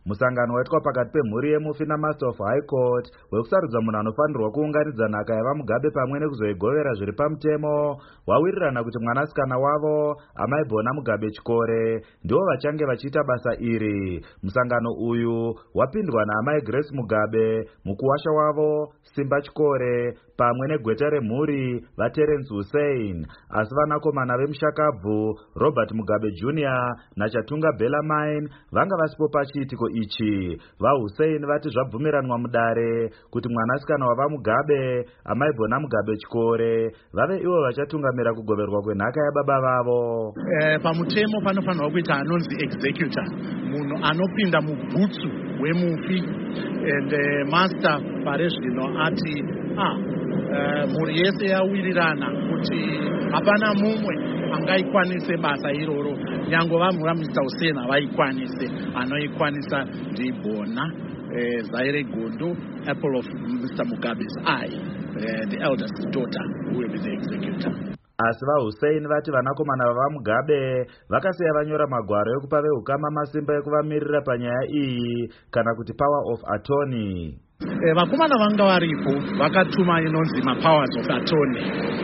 Musangano waitwa pakati pemhuri yemufi naMaster of High Court wekusarudza munhu anofanirwa kuunganidza nhaka yavaMugabe pamwe nekuzoigovera zviri pamutemo wawirirana kuti mwanasikana wavo Amai Bona Mugabe Chikore ndivo vachange vachiita basa iri. Musangano uyu wapindwa naAmai Grace Mugabe, mukuwasha wavo Simba Chikore pamwe negweta remhuri vaTerence Hussein, asi vanakomana vemushakabvu Robert Mugabe Jr. naChatunga Bellarmine vanga vasipo pachiitiko ichi. VaHussein vati zvabvumiranwa mudare kuti mwanasikana wavaMugabe Amai Bona Mugabe Chikore vave ivo vachatungamira kugoverwa kwenhaka yababa vavo. Pamutemo panofanirwa kuita anonzi executor, munhu anopinda mubhutsu wemufi, and master pare zvino ati mhuri yese yawirirana kuti hapana mumwe angaikwanise basa iroro, nyange vamhura Mr. Hussein havaikwanise. Anoikwanisa ndiBona Zaire Gondo, apple of Mr. Mugabe's eye, the eldest daughter who will be the executor. Asi vaHussein vati vanakomana vavaMugabe vakasiya vanyora magwaro ekupa vehukama masimba ekuvamirira panyaya iyi kana kuti power of attorney. Vakomana vanga varipo vakatuma inonzi powers of attorney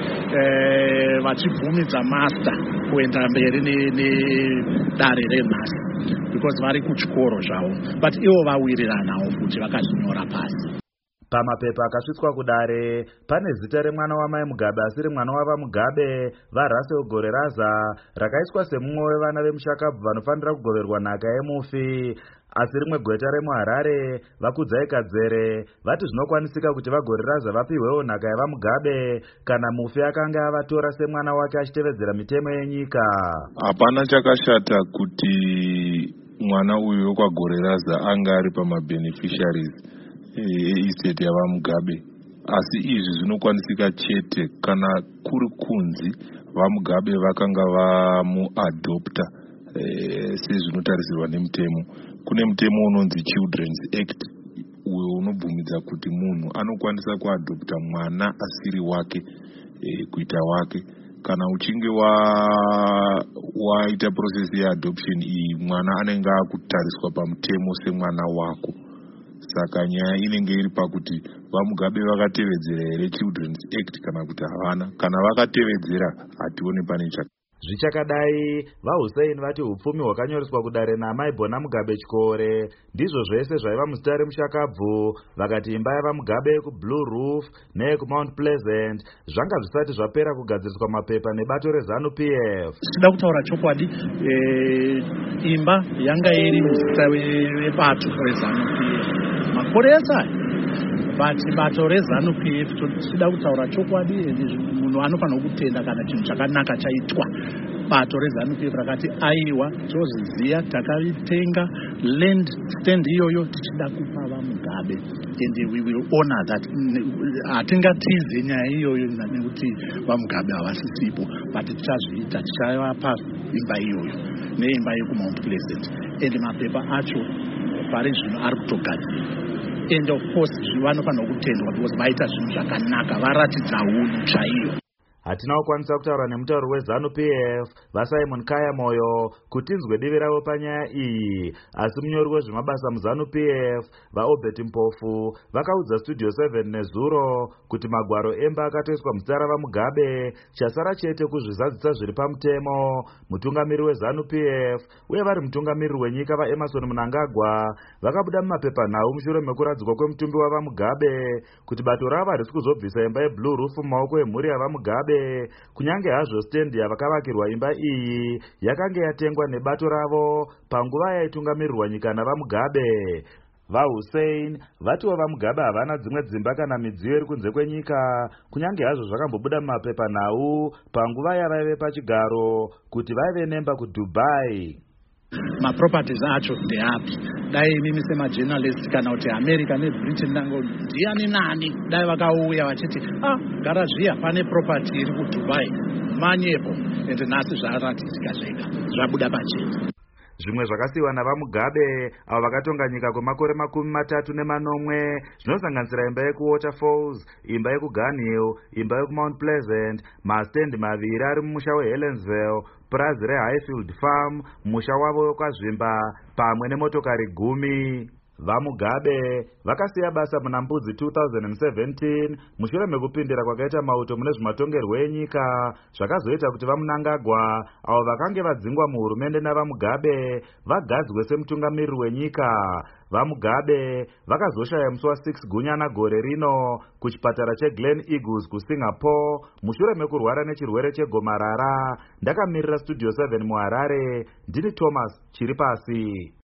vachibvumidza master kuenda mberi nedare renhasi because vari kuchikoro zvavo, but ivo vawiriranawo kuti vakazvinyora pasi. Pamapepa akasvitswa kudare pane zita remwana wamai Mugabe asiri mwana wavaMugabe vaRussell Goreraza rakaiswa semumwe wevana vemushakabvu vanofanira kugoverwa nhaka yemufi. Asi rimwe gweta remuHarare Vakudzai Kadzere vati zvinokwanisika kuti vaGoreraza vapihwewo nhaka yavaMugabe kana mufi akanga avatora semwana wake achitevedzera mitemo yenyika. Hapana chakashata kuti mwana uyu wekwaGoreraza anga ari pamabeneficiaries estate yavaMugabe, asi izvi zvinokwanisika chete kana kuri kunzi vaMugabe vakanga vamuadopta sezvinotarisirwa nemutemo. Kune mutemo unonzi Children's Act uyo unobvumidza kuti munhu anokwanisa kuadopta mwana asiri wake kuita wake. Kana uchinge waita process yeadoption iyi, mwana anenge akutariswa pamutemo semwana wako. Saka nyaya inenge iri pakuti vaMugabe vakatevedzera here Children's Act kana kuti havana. Kana vakatevedzera hationi pane chaka. Zvichakadai, vaHussein vati hupfumi hwakanyoreswa kudare naAmai Bona Mugabe Chikore ndizvo zvese zvaiva muzita remushakabvu vakati imba yavaMugabe kuBlue Roof neyekuMount Pleasant zvanga zvisati zvapera kugadziriswa mapepa nebato reZANU-PF. Sida kutaura chokwadi, imba yanga iri muzita webato reZANU-PF makore esai, but bato reZANU-PF sida kutaura chokwadi, munhu anofanira kutenda kana chinhu chakanaka chaitwa. Bato reZANU-PF rakati aiwa toziziya takaitenga land stand iyoyo tichida kupa vaMugabe, and we will honor that. Hatingatize nyaya iyoyo nekuti vaMugabe havasisipo, but tichazviita, tichavapa imba iyoyo neimba yekuMount Pleasant, and mapepa acho pari zvino ari kutogadzirwa. And of course vanofanira kutendwa because vaita zvinhu zvakanaka, varatidza unhu chaiyo. Hatina kukwanisa kutaura nemutauri weZANU-PF vaSimon Kaya Moyo kuti tinzwe divi ravo panyaya iyi, asi munyori wezvemabasa muZANU-PF vaObert Mpofu vakaudza Studio 7 nezuro kuti magwaro emba akatoiswa muzita ravaMugabe, chasara chete kuzvizadzisa zviri pamutemo. Mutungamiri weZANU-PF uye vari mutungamiri wenyika vaEmmerson Mnangagwa vakabuda mumapepanhau mushure mekuradzikwa kwemutumbi wavaMugabe kuti bato ravo harisi kuzobvisa imba yeBlue Roof mumaoko emhuri yavaMugabe, kunyange hazvo stendi yavakavakirwa imba iyi yakanga yatengwa nebato ravo panguva yaitungamirirwa nyika navaMugabe. VaHussein vatiwo vaMugabe havana dzimwe dzimba kana midziyo iri kunze kwenyika, kunyange hazvo zvakambobuda mumapepanhau panguva yavaive pachigaro kuti vaive nemba kuDubai. Maproperties acho ndeapi? Dai mimi semajournalist kana kuti America neBritain nango ndiani nani dai vakauya vachiti gara zviya pane property iri kuDubai manyepo, ende nhasi zvaratidzika zvega zvabuda pachena. Zvimwe zvakasiyiwa navaMugabe avo vakatonga nyika kwemakore 34 zvinosanganisira imba yekuWaterfalls, imba yekuGun Hill, imba yekuMount Pleasant, mastendi maviri ari mumusha weHelensville, purazi reHighfield Farm, musha wavo wakazvimba pamwe nemotokari 10. VaMugabe vakasiya basa muna Mbudzi 2017 mushure mekupindira kwakaita mauto mune zvematongerwo enyika zvakazoita kuti vaMnangagwa avo vakange vadzingwa muhurumende navaMugabe vagadzwe semutungamiriri wenyika. VaMugabe vakazoshaya musi wa6 Gunyana gore rino kuchipatara cheGlen Eagles kuSingapore mushure mekurwara nechirwere chegomarara. Ndakamirira Studio 7 muHarare, ndini Thomas Chiripasi.